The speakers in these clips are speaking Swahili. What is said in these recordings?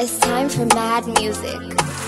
It's time for mad music.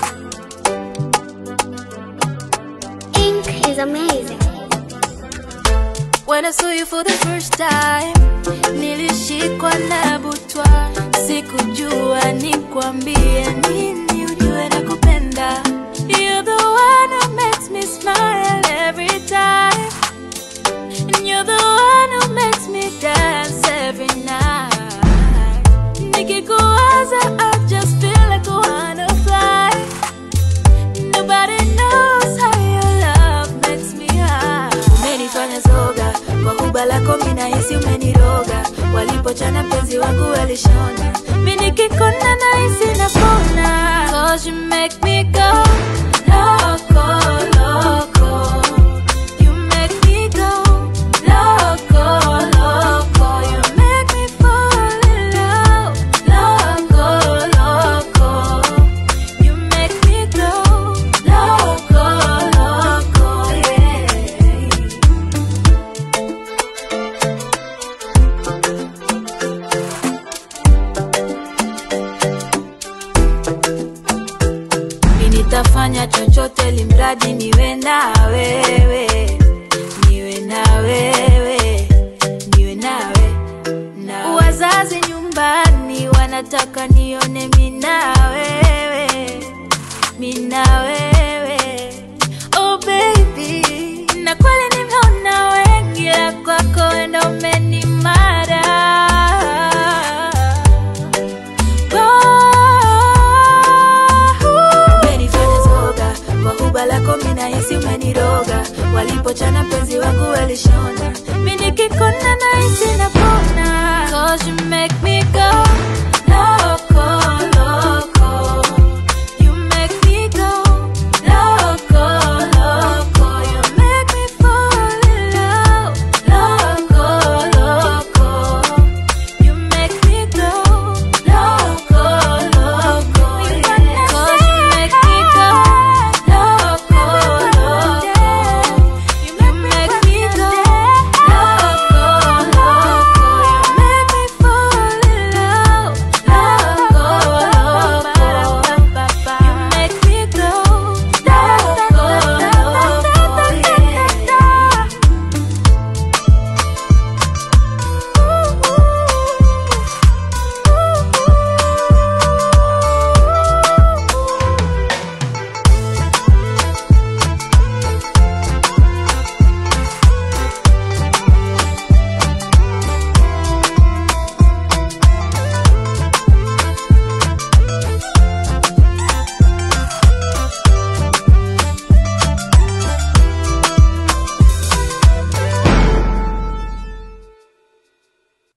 Ink is amazing. When I saw you for the first time, nilishikwa na butwa. Sikujua nikwambie nini, ujue nakupenda. You're the one who makes me smile every time, and you're the one who makes me dance every night. Nikikuwaza, I just feel like I wanna fly. Nobody knows how your love makes me high. Umenifanya zoga, kwa huba lako minahisi umeniroga. Walipochana penzi wangu walishona, mimi nikikona nahisi napona. 'Cause you make me go loco, loco. You make me go loco, loco. You make me fall in love, loco, loco. You make me go loco, loco, yeah. Nitafanya chochote limradi niwe na wewe, niwe na wewe, niwe nawe. Wazazi nyumbani wanataka nione mimi na wewe, mimi na wewe. Oh baby, na kweli nimeona wengi, la kwako ndo